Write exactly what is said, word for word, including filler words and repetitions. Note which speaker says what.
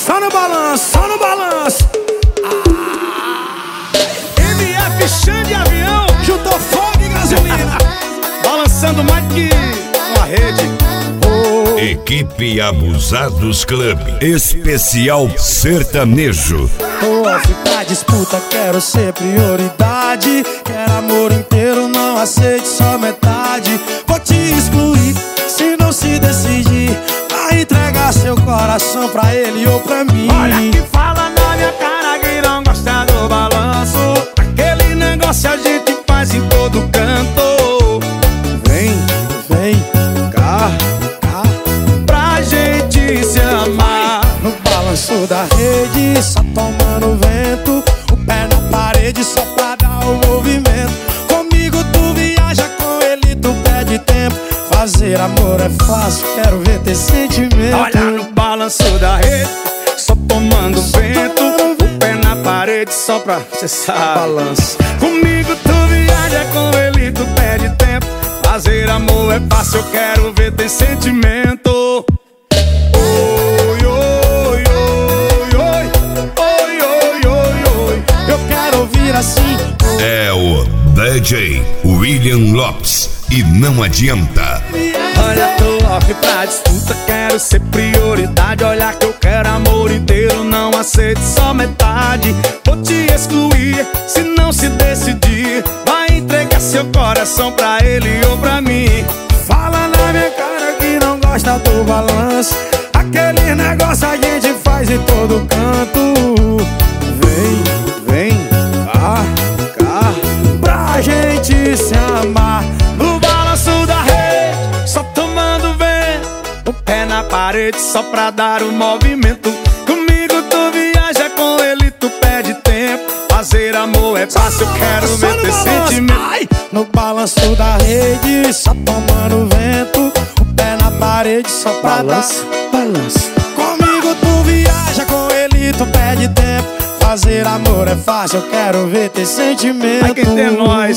Speaker 1: Só no balanço, só no balanço. Ah. M F Xande Avião juntou fogo e gasolina, balançando mais que uma rede. Oh.
Speaker 2: Equipe Abusados Club Especial Sertanejo.
Speaker 3: Hoje pra disputa quero ser prioridade. Quero amor inteiro, não aceite só metade. Vou te excluir se não se decidir. Vai entregar seu coração pra ele ou pra mim.
Speaker 1: Olha que fala na minha cara que não gosta do balanço. Aquele negócio a gente faz em todo canto.
Speaker 3: Vem, vem, cá, cá,
Speaker 1: pra gente se amar.
Speaker 3: no balanço da rede, só tomando vento. O pé na parede só pra dar o movimento. Comigo tu viaja, com ele tu perde tempo. Fazer amor é fácil, quero ver ter sentimento.
Speaker 1: Olha no balanço da rede, só tomando vento. O pé na parede só pra, cê sabe,
Speaker 3: balanço.
Speaker 1: Comigo tu viaja, com ele tu perde tempo. Fazer amor é fácil, eu quero ver ter sentimento. Oi, oi, oi, oi, oi, oi, oi, oi.
Speaker 3: Eu quero ouvir assim.
Speaker 2: É o D J William Lopes e não adianta.
Speaker 1: Olha, tô off pra disputa, quero ser prioridade. Olha que eu quero amor inteiro, não aceito só metade. Vou te excluir se não se decidir. Vai entregar seu coração pra ele ou pra mim.
Speaker 3: Fala na minha cara que não gosta do balanço. Aquele negócio a gente faz em todo canto. Vem, vem, cá, cá, pra gente se amar.
Speaker 1: No balanço da rede, só tomando vento. O pé na parede só pra dar o movimento. Comigo tu viaja, com ele tu perde tempo. Fazer amor é fácil, eu quero ver ter sentimento.
Speaker 3: Ai, no balanço da rede, só tomando vento. O pé na parede só pra
Speaker 1: Balanço,
Speaker 3: dar balanço. Comigo tu viaja, com ele tu perde tempo. Fazer amor é fácil, eu quero ver ter sentimento.
Speaker 1: Ai, quem tem nós.